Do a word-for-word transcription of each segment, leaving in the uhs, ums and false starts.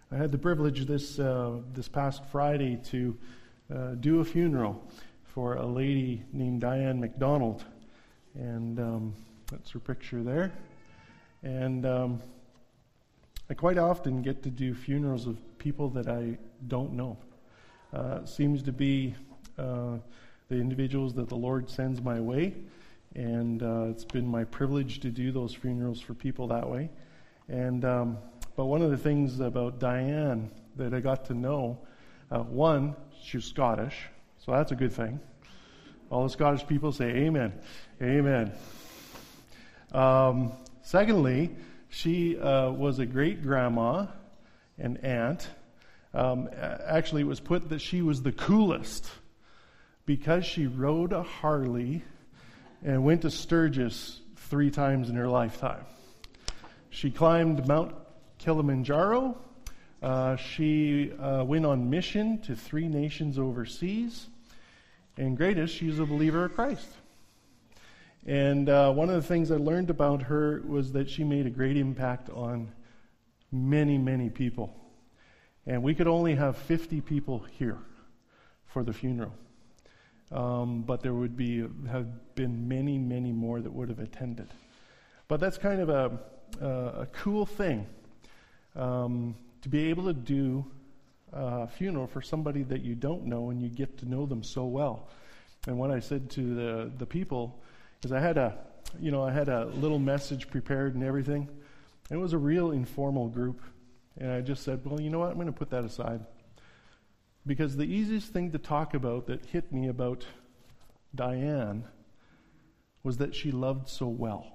I had the privilege this uh, this past Friday to uh, do a funeral for a lady named Diane McDonald, and um, that's her picture there. And um, I quite often get to do funerals of people that I don't know. Uh, it seems to be uh, the individuals that the Lord sends my way, and uh, it's been my privilege to do those funerals for people that way. And um, but one of the things about Diane that I got to know, uh, one, she's Scottish, so that's a good thing. All the Scottish people say amen, amen. Um, secondly, she uh, was a great grandma and aunt. Um, actually, it was put that she was the coolest because she rode a Harley and went to Sturgis three times in her lifetime. She climbed Mount Kilimanjaro. Uh, she uh, went on mission to three nations overseas. And greatest, she's a believer of Christ. And uh, one of the things I learned about her was that she made a great impact on many, many people. And we could only have fifty people here for the funeral. Um, but there would be have been many, many more that would have attended. But that's kind of a, a, a cool thing, um, to be able to do a funeral for somebody that you don't know and you get to know them so well. And what I said to the, the people is I had a, you know, I had a little message prepared and everything. It was a real informal group. And I just said, well, you know what, I'm going to put that aside. Because the easiest thing to talk about that hit me about Diane was that she loved so well.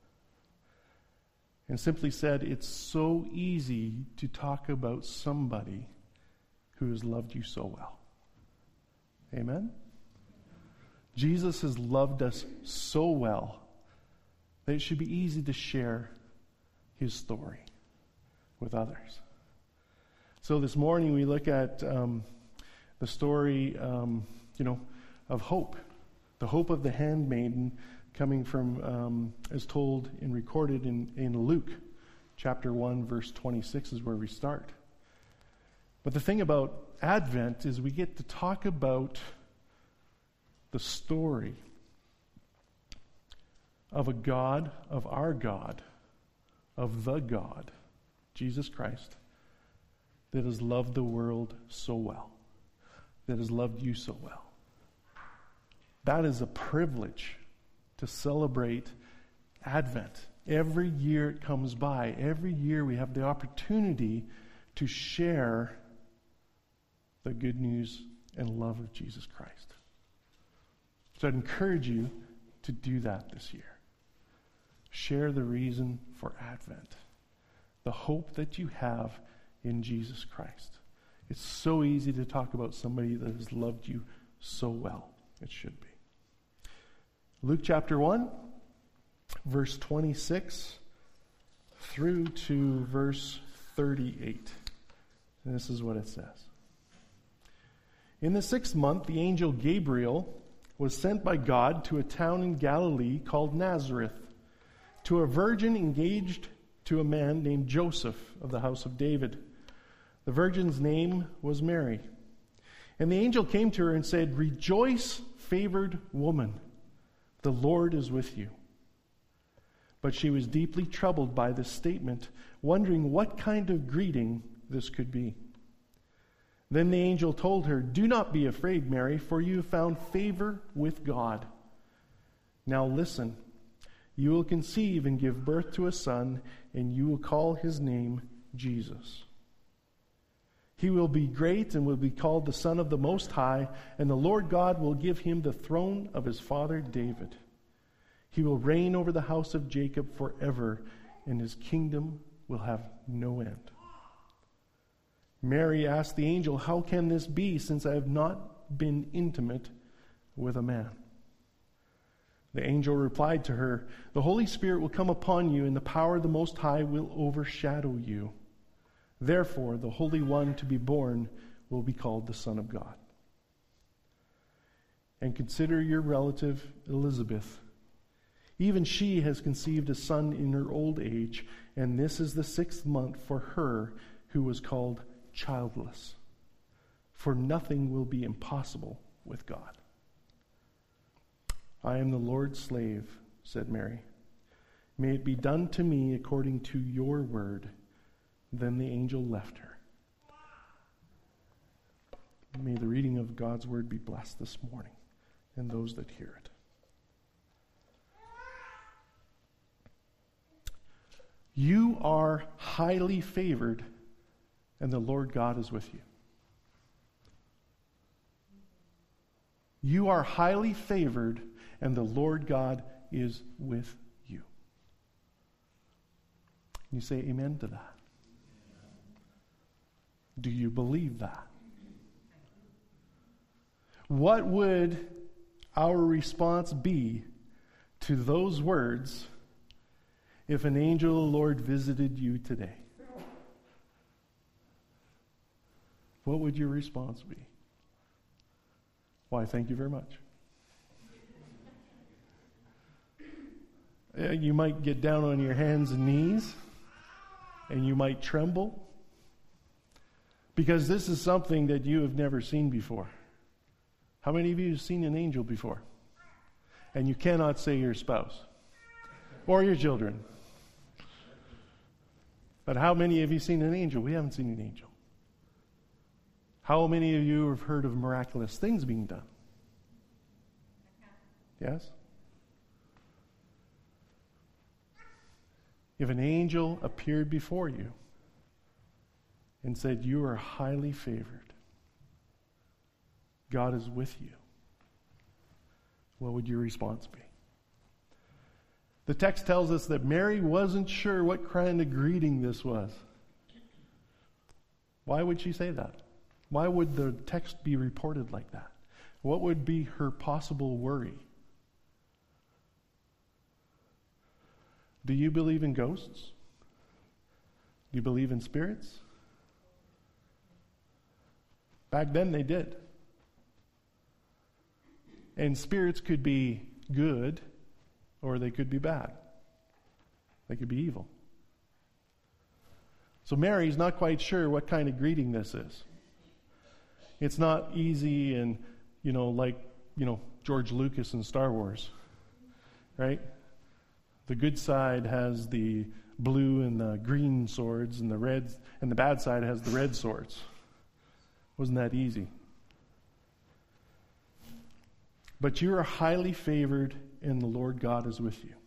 And simply said, it's so easy to talk about somebody who has loved you so well. Amen? Jesus has loved us so well that it should be easy to share his story with others. So this morning we look at um, the story, um, you know, of hope. The hope of the handmaiden coming from, um, as told and recorded in, in Luke chapter one, verse twenty-six is where we start. But the thing about Advent is we get to talk about the story of a God, of our God, of the God, Jesus Christ, that has loved the world so well, that has loved you so well. That is a privilege to celebrate Advent. Every year it comes by, every year we have the opportunity to share the good news and love of Jesus Christ. So I'd encourage you to do that this year. Share the reason for Advent, the hope that you have in Jesus Christ. It's so easy to talk about somebody that has loved you so well. It should be. Luke chapter one, verse twenty-six through to verse thirty-eight. And this is what it says. In the sixth month, the angel Gabriel was sent by God to a town in Galilee called Nazareth, to a virgin engaged to a man named Joseph of the house of David. The virgin's name was Mary. And the angel came to her and said, "Rejoice, favored woman, the Lord is with you." But she was deeply troubled by this statement, wondering what kind of greeting this could be. Then the angel told her, "Do not be afraid, Mary, for you have found favor with God. Now listen, you will conceive and give birth to a son, and you will call his name Jesus. He will be great and will be called the Son of the Most High, and the Lord God will give him the throne of his father David. He will reign over the house of Jacob forever, and his kingdom will have no end." Mary asked the angel, "How can this be, since I have not been intimate with a man?" The angel replied to her, "The Holy Spirit will come upon you, and the power of the Most High will overshadow you. Therefore, the Holy One to be born will be called the Son of God. And consider your relative Elizabeth. Even she has conceived a son in her old age, and this is the sixth month for her who was called childless. For nothing will be impossible with God. I am the Lord's slave, said Mary. May it be done to me according to your word. Then the angel left her. May the reading of God's word be blessed this morning and those that hear it. You are highly favored, and the Lord God is with you. You are highly favored, and the Lord God is with you. You say amen to that? Do you believe that? What would our response be to those words if an angel of the Lord visited you today? What would your response be? Why, thank you very much. You might get down on your hands and knees, and you might tremble, because this is something that you have never seen before. How many of you have seen an angel before? And you cannot say your spouse or your children. But how many of you have seen an angel? We haven't seen an angel. How many of you have heard of miraculous things being done? Yes? If an angel appeared before you and said, you are highly favored, God is with you, what would your response be? The text tells us that Mary wasn't sure what kind of greeting this was. Why would she say that? Why would the text be reported like that? What would be her possible worry? Do you believe in ghosts? Do you believe in spirits? Back then they did. And spirits could be good or they could be bad. They could be evil. So Mary's not quite sure what kind of greeting this is. It's not easy and, you know, like, you know, George Lucas in Star Wars, right? The good side has the blue and the green swords, and the red, and the bad side has the red swords. Wasn't that easy? But you are highly favored, and the Lord God is with you.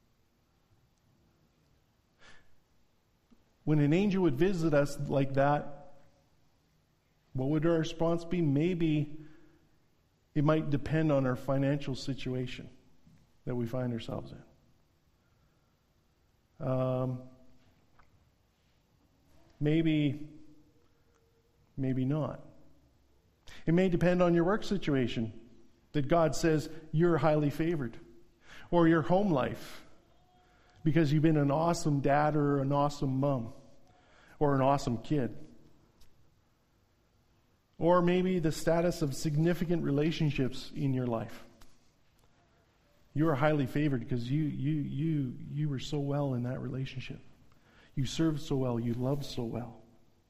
When an angel would visit us like that, what would our response be? Maybe it might depend on our financial situation that we find ourselves in. Um, maybe, maybe not. It may depend on your work situation, that God says you're highly favored, or your home life, because you've been an awesome dad or an awesome mom, or an awesome kid. Or maybe the status of significant relationships in your life. You are highly favored because you you you you were so well in that relationship. You served so well, you loved so well.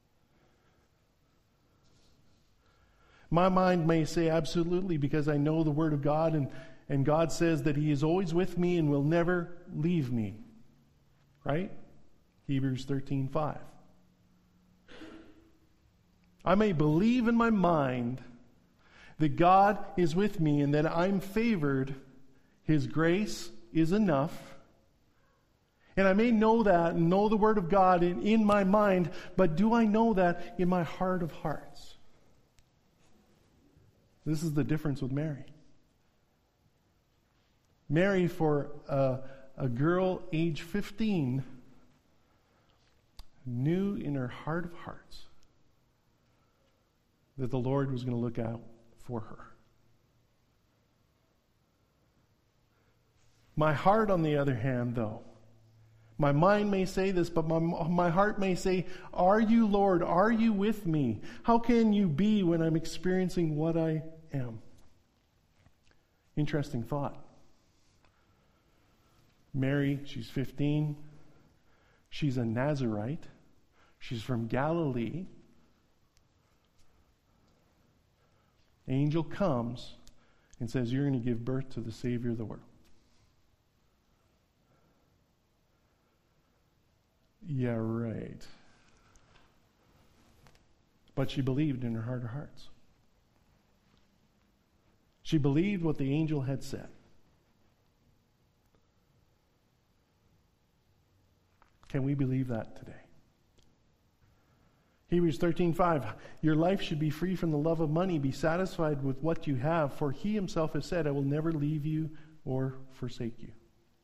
My mind may say absolutely, because I know the Word of God, and, and God says that He is always with me and will never leave me. Right? Hebrews thirteen five. I may believe in my mind that God is with me and that I'm favored. His grace is enough. And I may know that and know the Word of God in, in my mind, but do I know that in my heart of hearts? This is the difference with Mary. Mary, for a, a girl age fifteen, knew in her heart of hearts that the Lord was going to look out for her. My heart, on the other hand, though, my mind may say this, but my, my heart may say, are you, Lord? Are you with me? How can you be when I'm experiencing what I am? Interesting thought. Mary, she's fifteen. She's a Nazirite. She's from Galilee. Angel comes and says, you're going to give birth to the Savior of the world. Yeah, right. But she believed in her heart of hearts. She believed what the angel had said. Can we believe that today? Hebrews thirteen five, your life should be free from the love of money. Be satisfied with what you have, for he himself has said, I will never leave you or forsake you.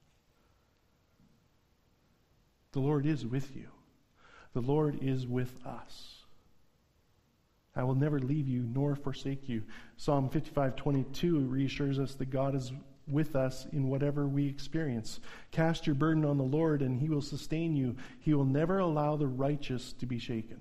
The Lord is with you. The Lord is with us. I will never leave you nor forsake you. Psalm fifty-five twenty-two reassures us that God is with us in whatever we experience. Cast your burden on the Lord and he will sustain you. He will never allow the righteous to be shaken.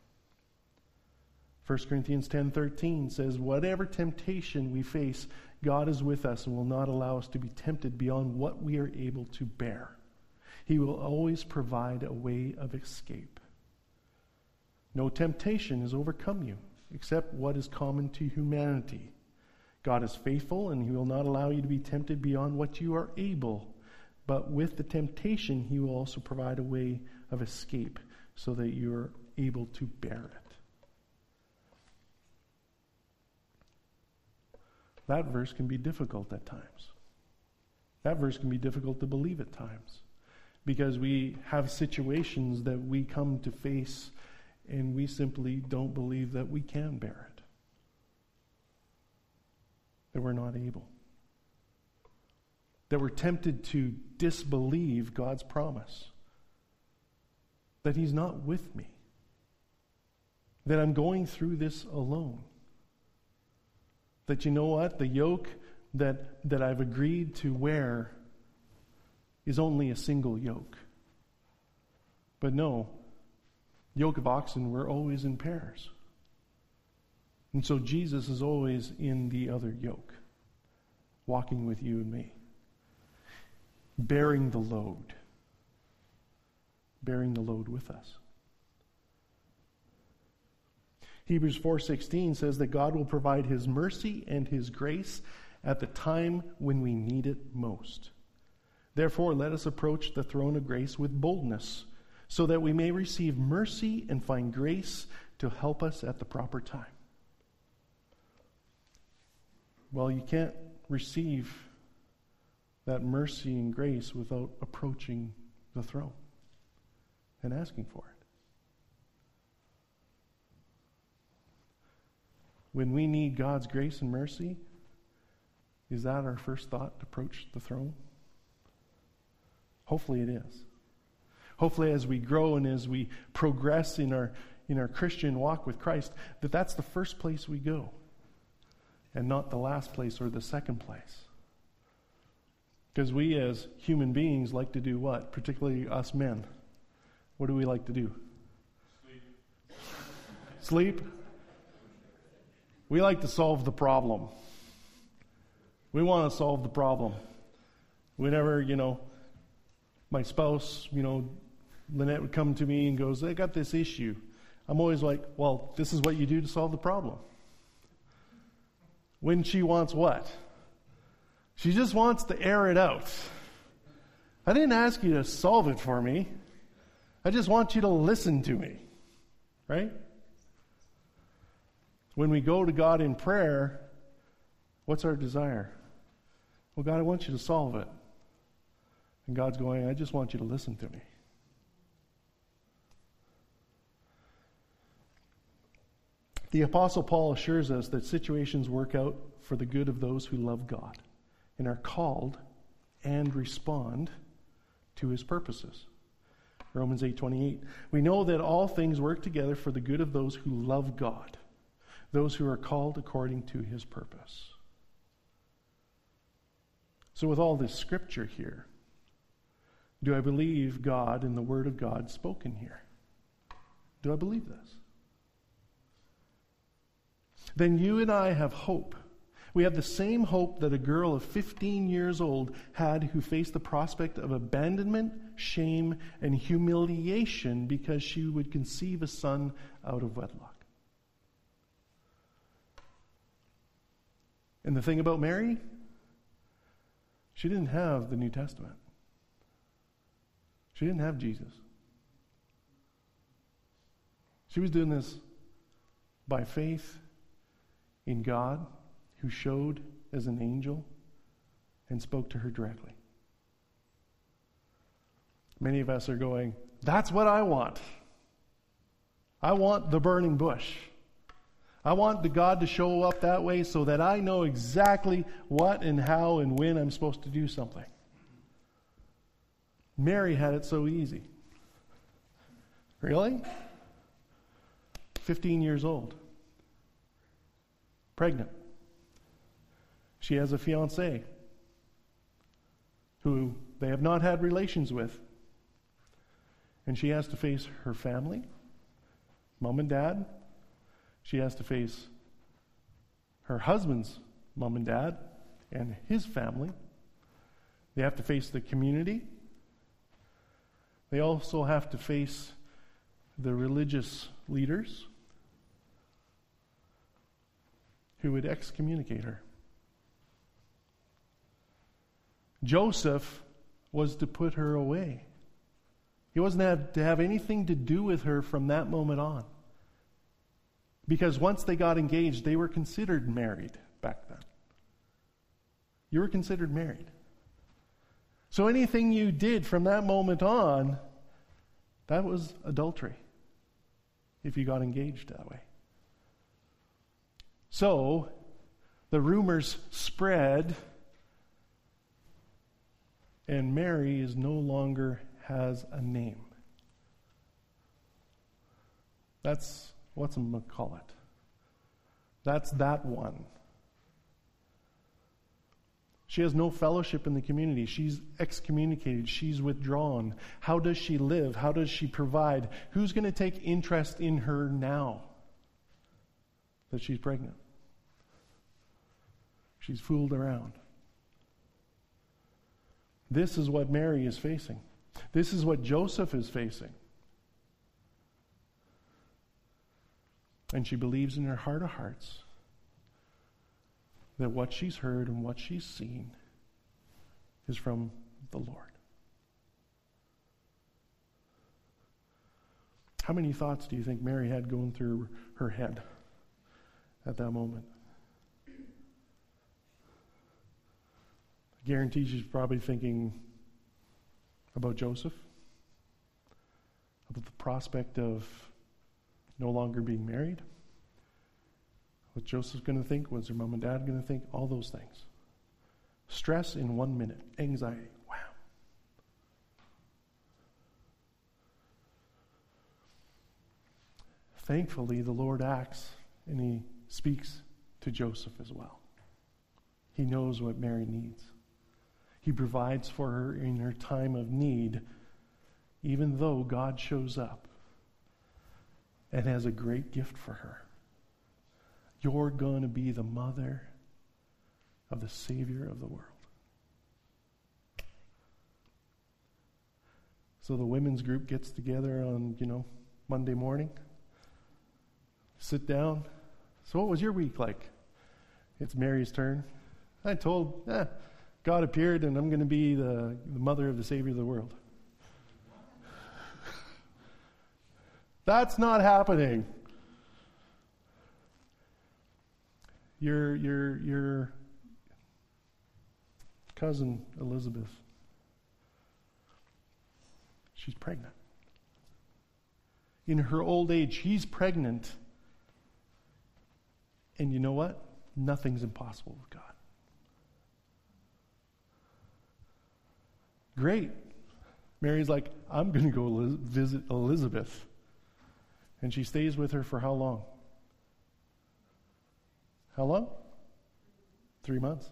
First Corinthians ten thirteen says, whatever temptation we face, God is with us and will not allow us to be tempted beyond what we are able to bear. He will always provide a way of escape. No temptation has overcome you, except what is common to humanity. God is faithful, and he will not allow you to be tempted beyond what you are able. But with the temptation, he will also provide a way of escape so that you are able to bear it. That verse can be difficult at times. That verse can be difficult to believe at times, because we have situations that we come to face and we simply don't believe that we can bear it. That we're not able. That we're tempted to disbelieve God's promise. That he's not with me. That I'm going through this alone. That, you know what? The yoke that, that I've agreed to wear is only a single yoke. But no, yoke of oxen were always in pairs. And so Jesus is always in the other yoke, walking with you and me, bearing the load, bearing the load with us. Hebrews four sixteen says that God will provide his mercy and his grace at the time when we need it most. Therefore, let us approach the throne of grace with boldness, so that we may receive mercy and find grace to help us at the proper time. Well, you can't receive that mercy and grace without approaching the throne and asking for it. When we need God's grace and mercy, is that our first thought to approach the throne? Hopefully it is. Hopefully as we grow and as we progress in our in our Christian walk with Christ, that that's the first place we go and not the last place or the second place. Because we as human beings like to do what? Particularly us men. What do we like to do? Sleep. Sleep? We like to solve the problem. We want to solve the problem. Whenever, you know, my spouse, you know, Lynette would come to me and goes, I got this issue. I'm always like, well, this is what you do to solve the problem. When she wants what? She just wants to air it out. I didn't ask you to solve it for me. I just want you to listen to me. Right? When we go to God in prayer, what's our desire? Well, God, I want you to solve it. And God's going, I just want you to listen to me. The Apostle Paul assures us that situations work out for the good of those who love God and are called and respond to his purposes. Romans eight twenty-eight. We know that all things work together for the good of those who love God, those who are called according to his purpose. So with all this scripture here, do I believe God and the Word of God spoken here? Do I believe this? Then you and I have hope, We have the same hope that a girl of fifteen years old had who faced the prospect of abandonment, shame, and humiliation because she would conceive a son out of wedlock. And the thing about Mary, she didn't have the New Testament. She didn't have Jesus. She was doing this by faith in God, who showed as an angel and spoke to her directly. Many of us are going, that's what I want. I want the burning bush. I want the God to show up that way so that I know exactly what and how and when I'm supposed to do something. Mary had it so easy. Really? fifteen years old. Pregnant. She has a fiancé who they have not had relations with. And she has to face her family, mom and dad. She has to face her husband's mom and dad and his family. They have to face the community. They also have to face the religious leaders who would excommunicate her. Joseph was to put her away. He wasn't have to have anything to do with her from that moment on. Because once they got engaged, they were considered married back then. You were considered married. So anything you did from that moment on, that was adultery, if you got engaged that way. So, the rumors spread, and Mary is no longer has a name. That's what's I'm going to call it. That's that one. She has no fellowship in the community. She's excommunicated. She's withdrawn. How does she live? How does she provide? Who's going to take interest in her now that she's pregnant? She's fooled around. This is what Mary is facing. This is what Joseph is facing. And she believes in her heart of hearts that what she's heard and what she's seen is from the Lord. How many thoughts do you think Mary had going through her head at that moment? I guarantee she's probably thinking about Joseph, about the prospect of no longer being married. What Joseph's going to think, what's her mom and dad going to think, all those things. Stress in one minute, anxiety, wow. Thankfully, the Lord acts and he speaks to Joseph as well. He knows what Mary needs. He provides for her in her time of need, even though God shows up and has a great gift for her. You're going to be the mother of the Savior of the world. So the women's group gets together on, you know, Monday morning. Sit down. So what was your week like? It's Mary's turn. I told, eh, God appeared and I'm going to be the, the mother of the Savior of the world. That's not happening. Your, your, your cousin Elizabeth, she's pregnant. In her old age, she's pregnant. And you know what? Nothing's impossible with God. Great. Mary's like, I'm going to go li- visit Elizabeth. And she stays with her for how long? How long? Three months.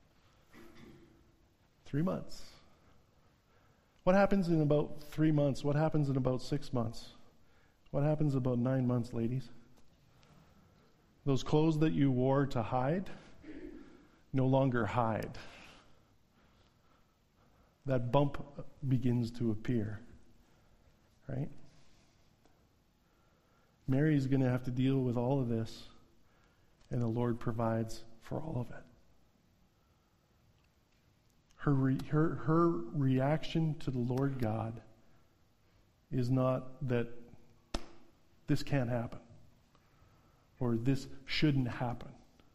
Three months. What happens in about three months? What happens in about six months? What happens about nine months, ladies? Those clothes that you wore to hide, no longer hide. That bump begins to appear, right? Mary's going to have to deal with all of this, and the Lord provides for all of it. Her, re, her, her reaction to the Lord God is not that this can't happen or this shouldn't happen.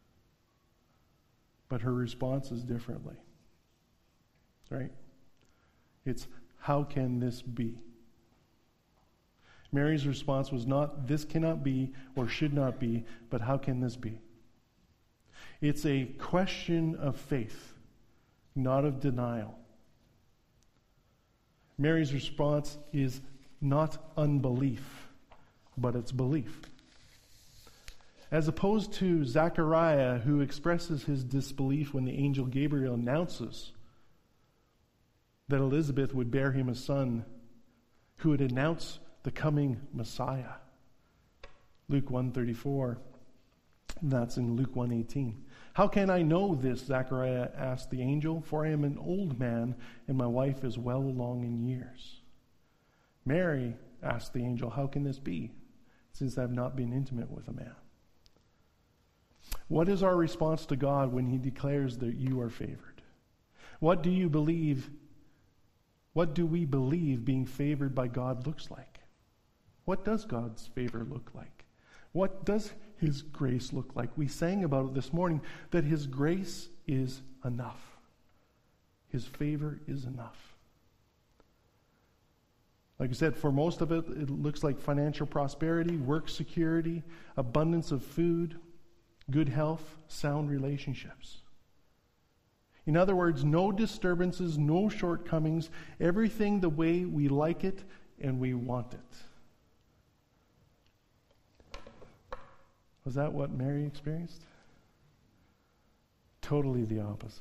But her response is differently. Right? It's, how can this be? Mary's response was not, this cannot be or should not be, but how can this be? It's a question of faith, not of denial. Mary's response is not unbelief, but it's belief. As opposed to Zechariah, who expresses his disbelief when the angel Gabriel announces that Elizabeth would bear him a son who would announce the coming Messiah. Luke one thirty-four, that's in Luke one eighteen. How can I know this, Zechariah asked the angel, for I am an old man and my wife is well along in years. Mary asked the angel, how can this be, since I have not been intimate with a man? What is our response to God when he declares that you are favored? What do you believe? What do we believe being favored by God looks like? What does God's favor look like? What does his grace look like? We sang about it this morning, that his grace is enough. His favor is enough. Like I said, for most of it, it looks like financial prosperity, work security, abundance of food, good health, sound relationships. In other words, no disturbances, no shortcomings, everything the way we like it and we want it. Was that what Mary experienced? Totally the opposite.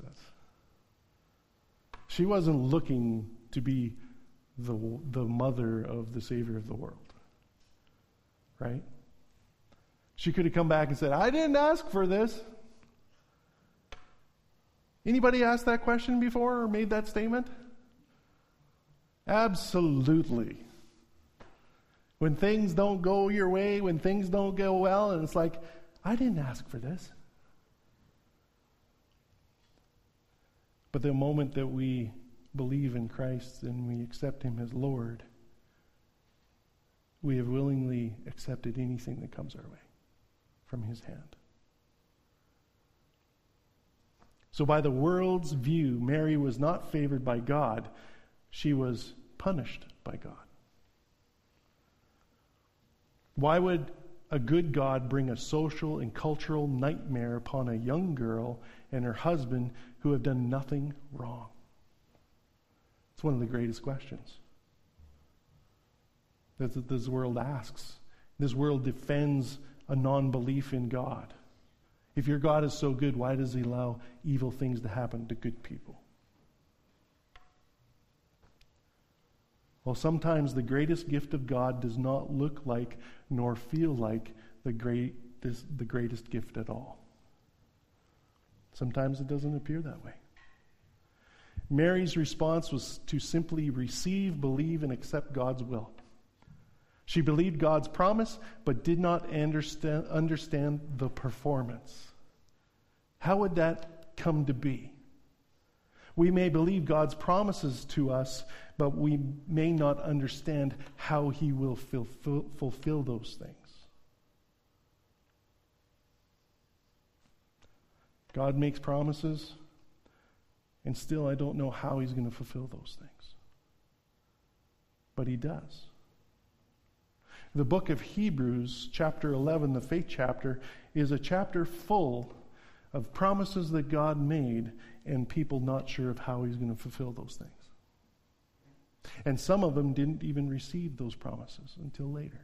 She wasn't looking to be the, the mother of the Savior of the world. Right? She could have come back and said, I didn't ask for this. Anybody asked that question before or made that statement? Absolutely. When things don't go your way, when things don't go well, and it's like, I didn't ask for this. But the moment that we believe in Christ and we accept him as Lord, we have willingly accepted anything that comes our way from his hand. So by the world's view, Mary was not favored by God. She was punished by God. Why would a good God bring a social and cultural nightmare upon a young girl and her husband who have done nothing wrong? It's one of the greatest questions that this world asks. This world defends a non-belief in God. If your God is so good, why does he allow evil things to happen to good people? Well, sometimes the greatest gift of God does not look like nor feel like the great, this, the greatest gift at all. Sometimes it doesn't appear that way. Mary's response was to simply receive, believe, and accept God's will. She believed God's promise, but did not understand, understand the performance. How would that come to be? We may believe God's promises to us, but we may not understand how he will fulfill, fulfill those things. God makes promises, and still I don't know how he's going to fulfill those things. But he does. The book of Hebrews, chapter eleven, the faith chapter, is a chapter full of promises that God made and people not sure of how he's going to fulfill those things. And some of them didn't even receive those promises until later.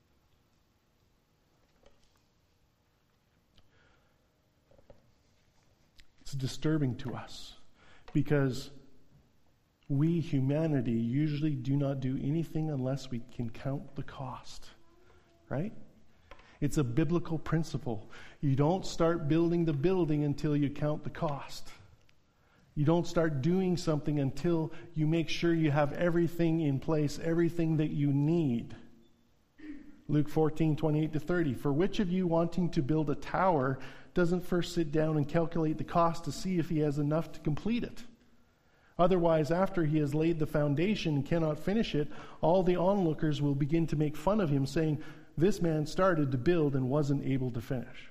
It's disturbing to us because we, humanity, usually do not do anything unless we can count the cost, right? It's a biblical principle. You don't start building the building until you count the cost. You don't start doing something until you make sure you have everything in place, everything that you need. Luke fourteen, twenty-eight to thirty. For which of you wanting to build a tower doesn't first sit down and calculate the cost to see if he has enough to complete it? Otherwise, after he has laid the foundation and cannot finish it, all the onlookers will begin to make fun of him, saying, this man started to build and wasn't able to finish.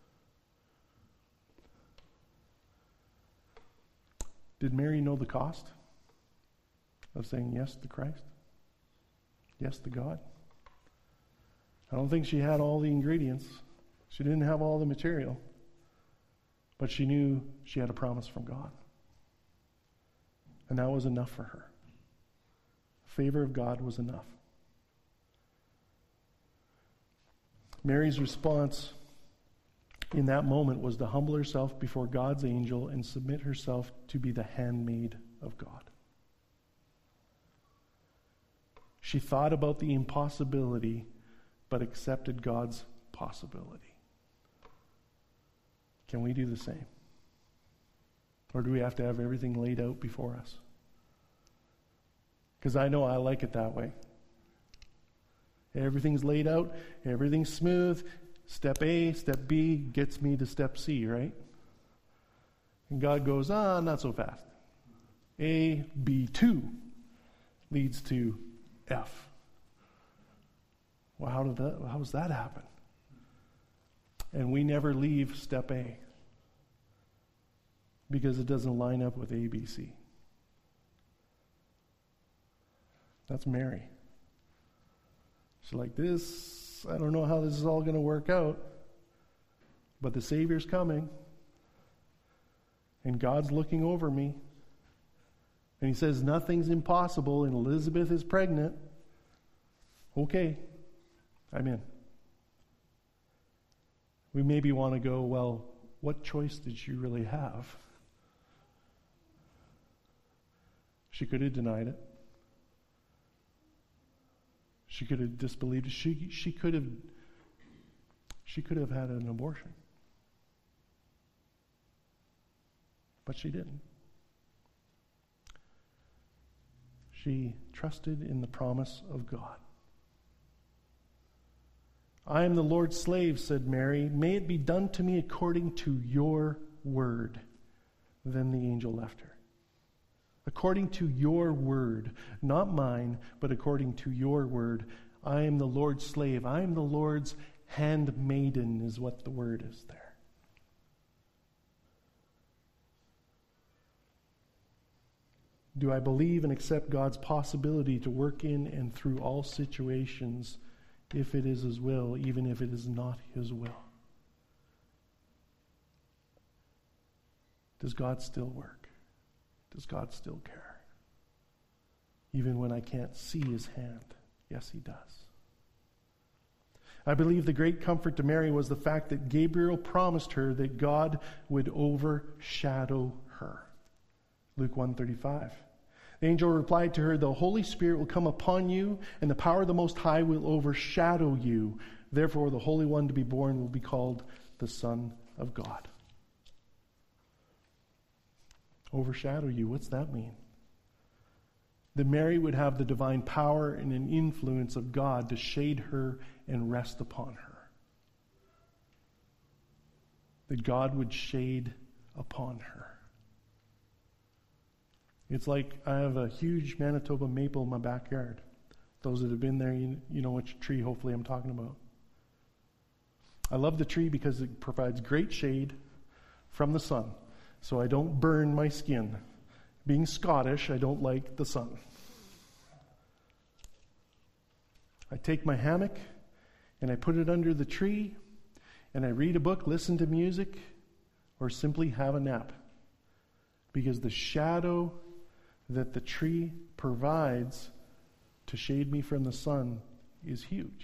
Did Mary know the cost of saying yes to Christ? Yes to God? I don't think she had all the ingredients. She didn't have all the material. But she knew she had a promise from God. And that was enough for her. The favor of God was enough. Mary's response in that moment was to humble herself before God's angel and submit herself to be the handmaid of God. She thought about the impossibility, but accepted God's possibility. Can we do the same? Or do we have to have everything laid out before us? Because I know I like it that way. Everything's laid out, everything's smooth. Step A, step B gets me to step C, right? And God goes, ah, not so fast. A, B two leads to F. Well, how did that, how does that happen? And we never leave step A because it doesn't line up with A, B, C. That's Mary. She's like, this, I don't know how this is all going to work out, but the Savior's coming, and God's looking over me, and he says nothing's impossible, and Elizabeth is pregnant. Okay, I'm in. We maybe want to go, well, what choice did she really have? She could have denied it. She could have disbelieved it. She, she could have she could have had an abortion. But she didn't. She trusted in the promise of God. I am the Lord's slave, said Mary. May it be done to me according to your word. Then the angel left her. According to your word, not mine, but according to your word. I am the Lord's slave. I am the Lord's handmaiden, is what the word is there. Do I believe and accept God's possibility to work in and through all situations if it is His will, even if it is not His will? Does God still work? Does God still care? Even when I can't see His hand. Yes, He does. I believe the great comfort to Mary was the fact that Gabriel promised her that God would overshadow her. Luke one thirty-five. The angel replied to her, the Holy Spirit will come upon you, and the power of the Most High will overshadow you. Therefore, the Holy One to be born will be called the Son of God. Overshadow you. What's that mean? That Mary would have the divine power and an influence of God to shade her and rest upon her. That God would shade upon her. It's like I have a huge Manitoba maple in my backyard. Those that have been there, you, you know which tree hopefully I'm talking about. I love the tree because it provides great shade from the sun, so I don't burn my skin. Being Scottish, I don't like the sun. I take my hammock and I put it under the tree and I read a book, listen to music, or simply have a nap. Because the shadow that the tree provides to shade me from the sun is huge.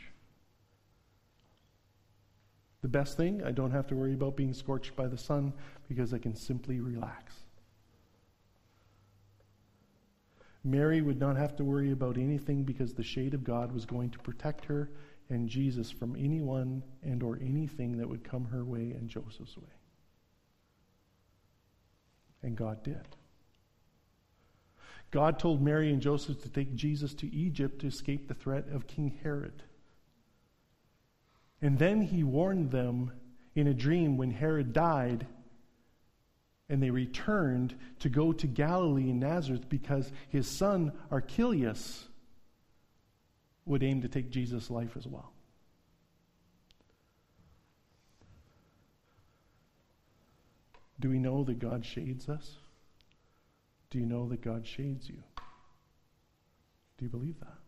The best thing, I don't have to worry about being scorched by the sun because I can simply relax. Mary would not have to worry about anything because the shade of God was going to protect her and Jesus from anyone and or anything that would come her way and Joseph's way. And God did. God told Mary and Joseph to take Jesus to Egypt to escape the threat of King Herod. And then he warned them in a dream when Herod died, and they returned to go to Galilee and Nazareth because his son Archelaus would aim to take Jesus' life as well. Do we know that God shades us? Do you know that God shades you? Do you believe that?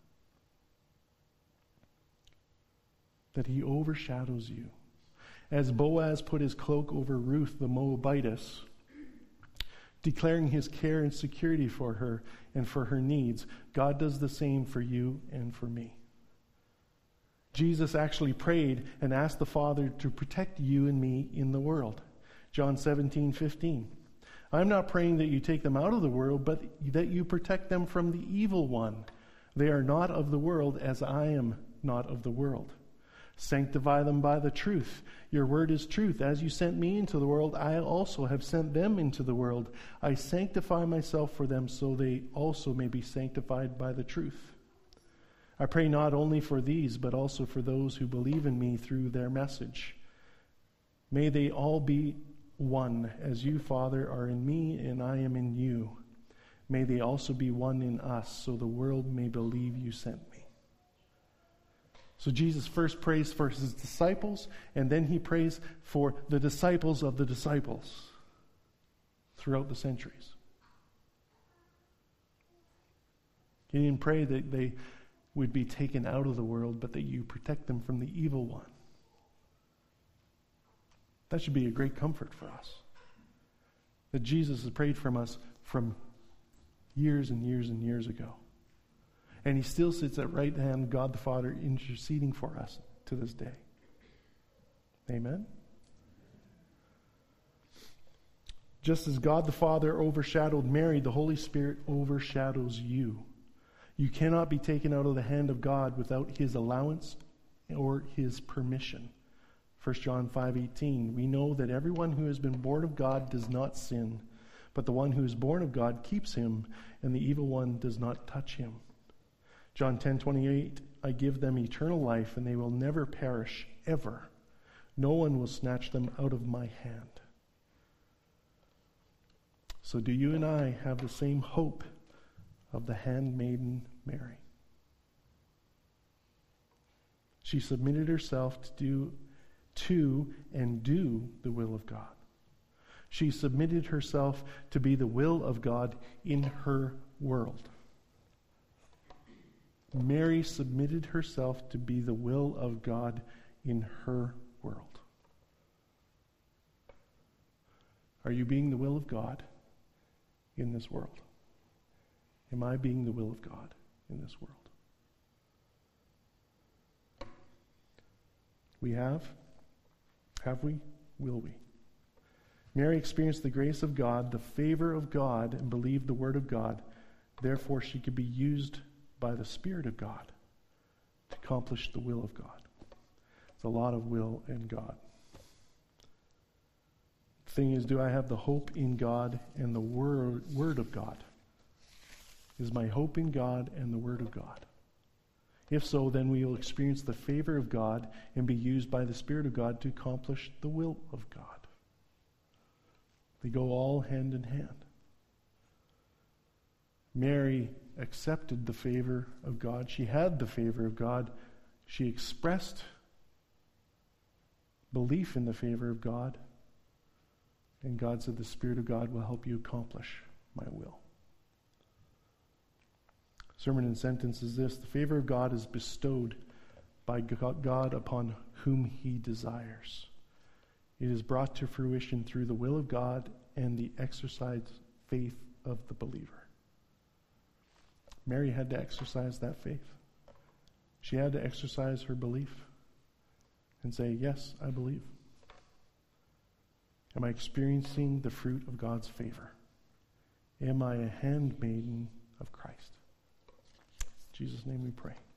That he overshadows you. As Boaz put his cloak over Ruth the Moabitess, declaring his care and security for her and for her needs, God does the same for you and for me. Jesus actually prayed and asked the Father to protect you and me in the world. John seventeen fifteen. I'm not praying that you take them out of the world, but that you protect them from the evil one. They are not of the world, as I am not of the world. Sanctify them by the truth. Your word is truth. As you sent me into the world, I also have sent them into the world. I sanctify myself for them, so they also may be sanctified by the truth. I pray not only for these, but also for those who believe in me through their message. May they all be one, as you, Father, are in me and I am in you. May they also be one in us, so the world may believe you sent me. So Jesus first prays for his disciples, and then he prays for the disciples of the disciples throughout the centuries. He didn't pray that they would be taken out of the world, but that you protect them from the evil one. That should be a great comfort for us. That Jesus has prayed from us from years and years and years ago. And he still sits at right hand of God the Father interceding for us to this day. Amen? Just as God the Father overshadowed Mary, the Holy Spirit overshadows you. You cannot be taken out of the hand of God without his allowance or his permission. First John five eighteen, we know that everyone who has been born of God does not sin, but the one who is born of God keeps him, and the evil one does not touch him. John ten twenty-eight, I give them eternal life, and they will never perish, ever. No one will snatch them out of my hand. So do you and I have the same hope of the handmaiden Mary? She submitted herself to do to and do the will of God. She submitted herself to be the will of God in her world. Mary submitted herself to be the will of God in her world. Are you being the will of God in this world? Am I being the will of God in this world? We have. Have we? Will we? Mary experienced the grace of God, the favor of God, and believed the word of God. Therefore, she could be used by the Spirit of God to accomplish the will of God. It's a lot of will and God. The thing is, do I have the hope in God and the word, word of God? Is my hope in God and the word of God? If so, then we will experience the favor of God and be used by the Spirit of God to accomplish the will of God. They go all hand in hand. Mary accepted the favor of God. She had the favor of God. She expressed belief in the favor of God. And God said, the Spirit of God will help you accomplish my will. Sermon and sentence is this: the favor of God is bestowed by God upon whom he desires. It is brought to fruition through the will of God and the exercised faith of the believer. Mary had to exercise that faith. She had to exercise her belief and say, yes, I believe. Am I experiencing the fruit of God's favor? Am I a handmaiden of Christ? In Jesus' name we pray.